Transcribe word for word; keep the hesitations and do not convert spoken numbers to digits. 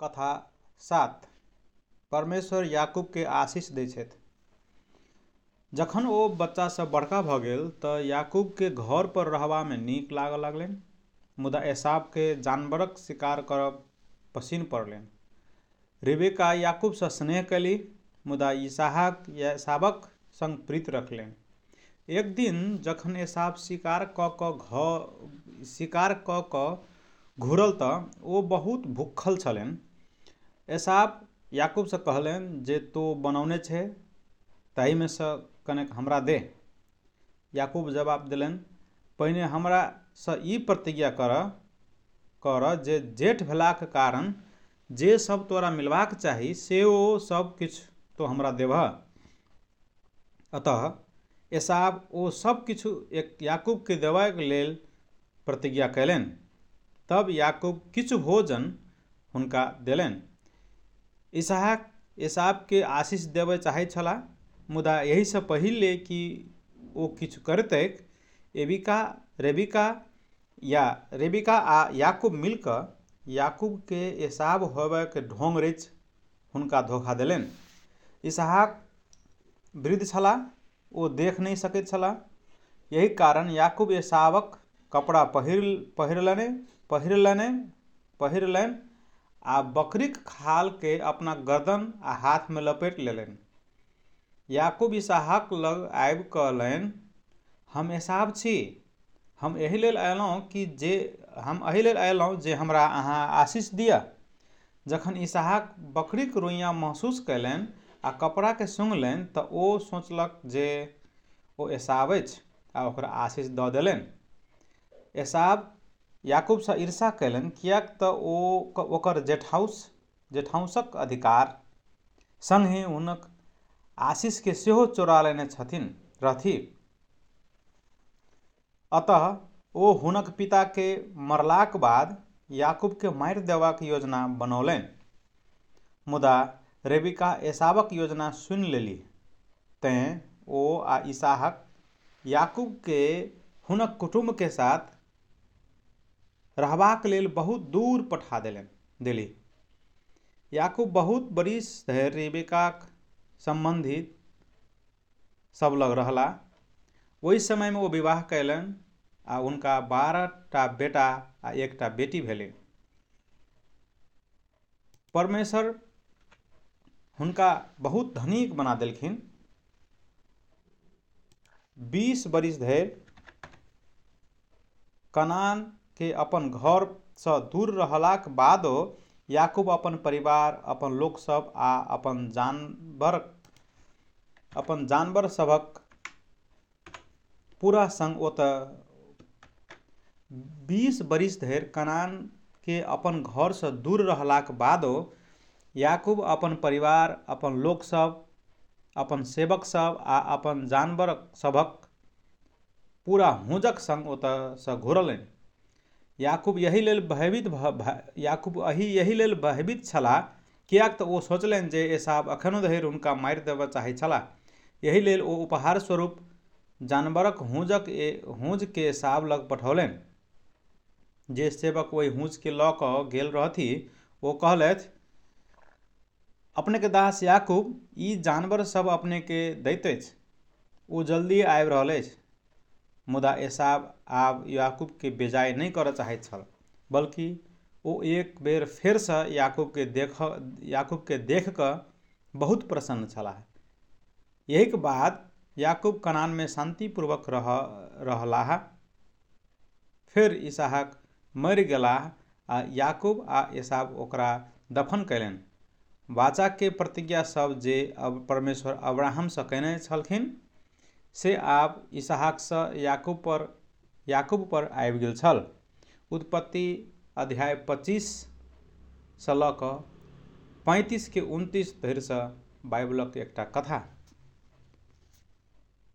कथा सात परमेश्वर याकूब के आशीष दै छथि। जखन ओ बच्चा सब बड़का भ गेल तऽ याकूब के घर पर रहबा में नीक लागऽ लगलनि, मुदा एसाव के जानवरक शिकार करब पसिन पड़लनि। रिबेका याकूब सँ स्नेह कयली, मुदा इसहाक एसावक संग प्रीत रखलनि। एक दिन जखन एसाव शिकार क क घ शिकार क क घुरल तऽ ओ बहुत भूखल छलनि। एसाव याकूब सँ कहलनि जे तो बनौने छे ताहि में सँ कनेक हमरा दे। याकूब जवाब देलनि, पहिने हमरा सँ ई प्रतिज्ञा कर कर जे जेठ भेलाक कारण जे सब तोरा मिलबाक चाही से ओ सब किछु तो हमरा देबह। अतः एसाव ओ सब किछु याकूब के देबाक लेल प्रतिज्ञा कयलनि। तब याकूब किछु भोजन हुनका देलनि। इसहाक एसाव के आशीष देबय चाहैत छलाह, मुदा एहि सँ पहिले कि ओ किछु करतैक, एबिका रेबिका या रेबिका आ याकूब मिल कऽ याकूब के एसाव होबय के ढोंग रचि हुनका धोखा देलनि। इसहाक वृद्ध छलाह, ओ देख नहि सकैत छलाह। यही कारण याकूब एसावक कपड़ा पहिर पहिरलनि पहिरलनि पहिरलनि आ बकरीक खाल के अपना गर्दन आ हाथ में लपेट लेलनि। याकूब इसहाक लग आबि कहलनि, हम एसाव छी, हम एहि लेल अयलहुँ कि जे हम एहि लेल अयलहुँ जे हमरा अहाँ आशीष दिअ। जखन इसहाक बकरीक रोइयाँ महसूस कयलनि आ कपड़ा के सुंघलनि तऽ ओ सोचलक जे ओ एसाव अछि आ ओकरा आशीष दऽ देलनि। एसाव याकूब सँ ईर्ष्या कयलनि, किएक तऽ ओ ओकर जेठाउस जेठाउसक अधिकार संगे हुनक आशीष के सेहो चोरा लेने छथिन रहथि। अतः ओ हुनक पिता के मरलाक बाद याकूब के मारि देबाक योजना बनौलनि। मुदा रेबिका एसावक योजना सुनि लेलीह, तें ओ आ इसहाक याकूब के हुनक कुटुम्ब के साथ रहबाक लेल बहुत दूर पठा देलनि देलीह। याकूब बहुत बरिस धरि रिबेकाक संबंधी सब लग रहलाह। ओहि समय में ओ विवाह कयलनि आ हुनका बारह टा बेटा आ एकटा बेटी भेलनि। परमेश्वर हुनका बहुत धनिक बना देलखिन। बीस बरिस धरि कनान के अपन घर सँ दूर रहलाक बादो याकूब अपन परिवार, अपन लोक सब आ अपन जानवर अपन जानवर सभक पूरा संग ओतय बीस बरिस धरि कनान के अपन घर सँ दूर रहलाक बादो याकूब अपन परिवार, अपन लोक सब, अपन सेवक सब आ अपन जानवर सभक पूरा हुंजक संग ओतय सँ घुरलनि। याकूब यही लेल भयभीत याकूब एहि यही लेल भयभीत छलाह, किएक तऽ ओ सोचलनि जे एसाव अखनो धरि हुनका मारि देबय चाहैत छलाह। यही लेल ओ उपहार स्वरूप जानवरक हुंजक हुंज के एसाव लग पठौलनि। जे सेवक ओहि हुंज के लऽ कऽ गेल रहथि ओ कहलथि, अपने के दास याकूब ई जानवर सब अपने के दैत अछि, ओ जल्दी आबि रहल अछि। मुदा एसाव आब याकूब के बेजाय नहि करय चाहैत छल, बल्कि ओ एक बेर फेर सँ याकूब के देख याकूब के देख कऽ बहुत प्रसन्न छलाह। यही के बाद याकूब कनान में शांति पूर्वक रह रहलाह। फेर इसहाक मरि गेलाह आ याकूब आ एसाव ओकरा दफन कयलनि। वाचा के प्रतिज्ञा सब जे परमेश्वर अब्राहम सँ कयने छलखिन से आब इसहाक सँ याकूब पर याकूब पर आबि गेल छल। उत्पत्ति अध्याय पच्चीस सँ लऽ कऽ पैंतीस के उनतीस धरि सँ बाइबलक एकटा कथा।